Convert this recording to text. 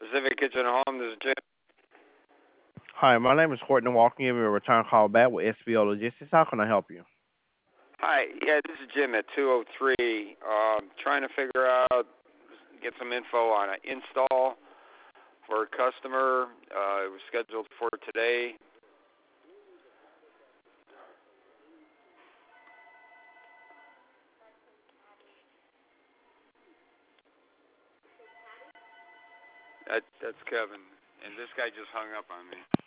Pacific Kitchen Home, this is Jim. Hi, my name is Horton Walking. Give me a return call back with SBO Logistics. How can I help you? Hi, yeah, this is Jim at 203. Trying to figure out, get some info on an install for a customer. It was scheduled for today. That's Kevin, and this guy just hung up on me.